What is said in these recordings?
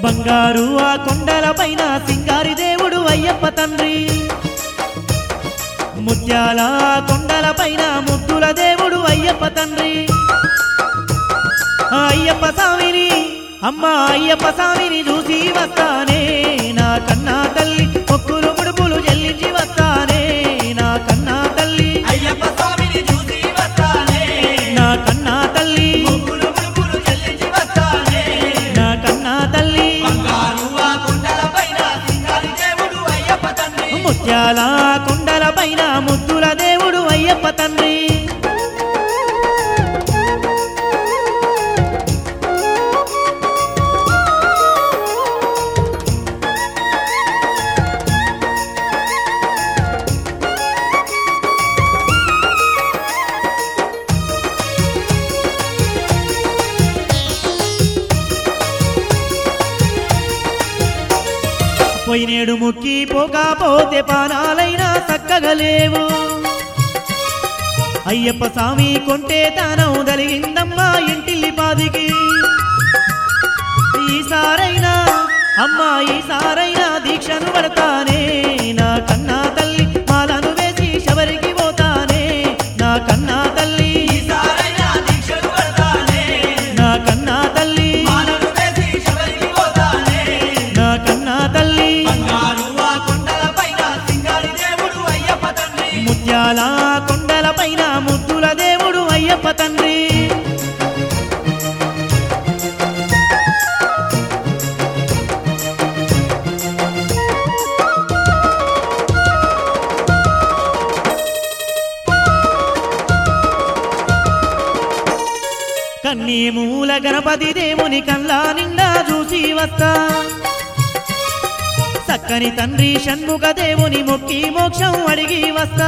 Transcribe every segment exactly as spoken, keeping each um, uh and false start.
బంగారు ఆ కొండల పైన సింగారి దేవుడు అయ్యప్ప తండ్రి, ముత్యాల కొండల పైన ముద్దుల దేవుడు అయ్యప్ప తండ్రి. అయ్యప్ప స్వామిని అమ్మ అయ్యప్ప స్వామిని చూసి వస్తానే నా కన్నా తల్లి, మొక్కులు ముడుపులు చెల్లించి వస్తానే నా కన్నా తల్లి. అయ్యప్ప స్వామిని చూసి వస్తానే నా కన్నా తల్లి, మొక్కులు ముడుపులు చెల్లించి వస్తానే నా కన్నా తల్లి. బంగారు ఆ కొండల పైన సింగారి దేవుడు అయ్యప్ప తండ్రి, ముత్యాల కొండల పైన ముద్దుల దేవుడు అయ్యప్ప తండ్రి. పోయినేడు ముక్కి పోకపోతే పానాలైనా చక్కగలేవు, అయ్యప్ప స్వామి కొంటే తానం దలిగిందమ్మా ఇంటిల్లి పాదికి. ఈసారైనా అమ్మా ఈసారైనా దీక్షను పడతానే నా కన్నా తల్లి, మాలను వేసి శబరికి పోతానే నా కన్నా తల్లి. ఈసారైనా దీక్షలు పడతానే నా కన్నా తల్లి, మాలను వేసి శబరికి పోతానే నా కన్నా తల్లి. బంగారు ఆ కొండల పైన సింగారి దేవుడు అయ్యప్ప తండ్రి, ముత్యాల కొండల పైన ముద్దుల దేవుడు అయ్యప్ప తండ్రి. కన్నీ మూల గణపతి దేవుని కల్లా నిండా చూసి వస్తా, చక్కని తండ్రి షణ్ముఖ దేవుని మొక్కి మోక్షం అడిగి వస్తా.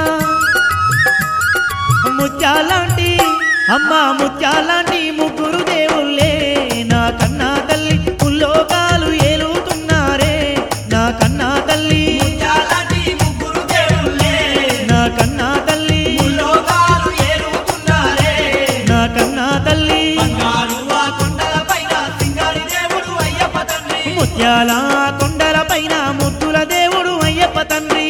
ముత్యాలాంటి అమ్మ ముత్యాలాంటి ముగ్గురు దేవుళ్ళే నా కన్నా తల్లి, ముల్లోకాలు ఏలుతున్నారే నా కన్నా తల్లి. ముత్యాలాంటి ముగ్గురు దేవుళ్ళే నా కన్నా తల్లి, ముల్లోకాలు ఏలుతున్నారే నా కన్నా తల్లి. బంగారు ఆ కొండల పైన సింగారి దేవుడు అయ్యప్ప తండ్రి, ముత్యాల కొండల పైన ముద్దుల దేవుడు అయ్యప్ప తండ్రి.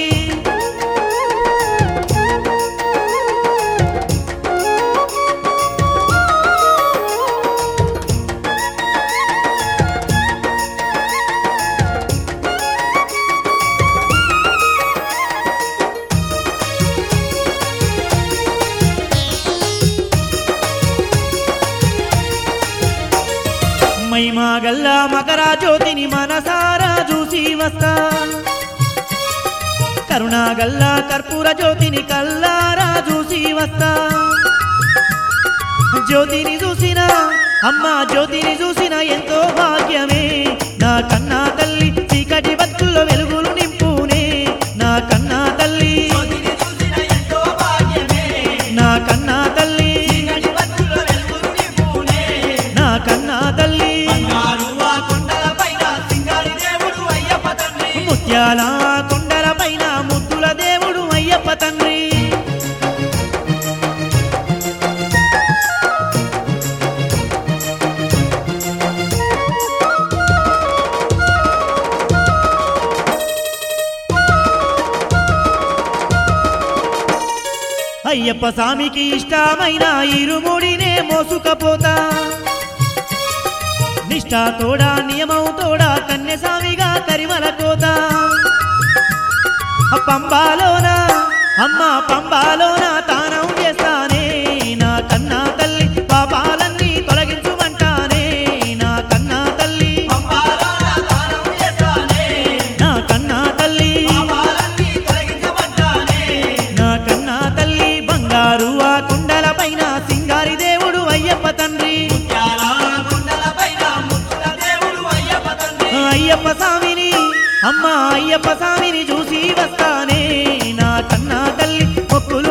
మైమా గల్లా మకరా జ్యోతిని మనసారా చూసి వస్తా, కరుణా గల్లా కర్పూర జ్యోతిని కల్లారా చూసి వస్తా. జ్యోతిని చూసిన అమ్మ జ్యోతిని చూసిన ఎంతో భాగ్యమే నా కన్నా తల్లి, చీకటి భక్తుల్లో వెలుగులు నింపునే నా కన్నా తల్లి. జ్యోతిని చూసిన ఎంతో భాగ్యమే నా కన్నా తల్లి, చీకటి భక్తుల వెలుగులు నింపునే నా కన్నా తల్లి. బంగారు ఆ కొండల పైన సింగారి దేవుడు అయ్యప్ప తండ్రి, ముత్యాల కొండల పైన ముద్దుల దేవుడు అయ్యప్ప తండ్రి. అయ్యప్ప స్వామికి ఇష్టమైన ఇరుముడినే మోసుకపోతా, నిష్ఠా తోడా నియమం తోడా కన్య స్వామిగా కరిమల కోత. పంబాలోన అమ్మ పంబాలోన తానం చేస్తానే నా కన్నా తల్లి, పాపాలన్నీ తొలగించుమంటానే నా కన్నా తల్లి. పంబాలోన దానం చేస్తానే నా కన్నా తల్లి, పాపాలన్నీ తొలగించమంటానే నా కన్నా తల్లి. బంగారు ఆ కొండల పైన సింగారి దేవుడు అయ్యప్ప తండ్రి, ముత్యాల కొండల పైన ముద్దుల దేవుడు అయ్యప్ప తండ్రి, అయ్యప్ప స్వామిని అమ్మ అయ్యప్ప స్వామిని చూసి వస్తానే నా కన్నా తల్లి, మొక్కులు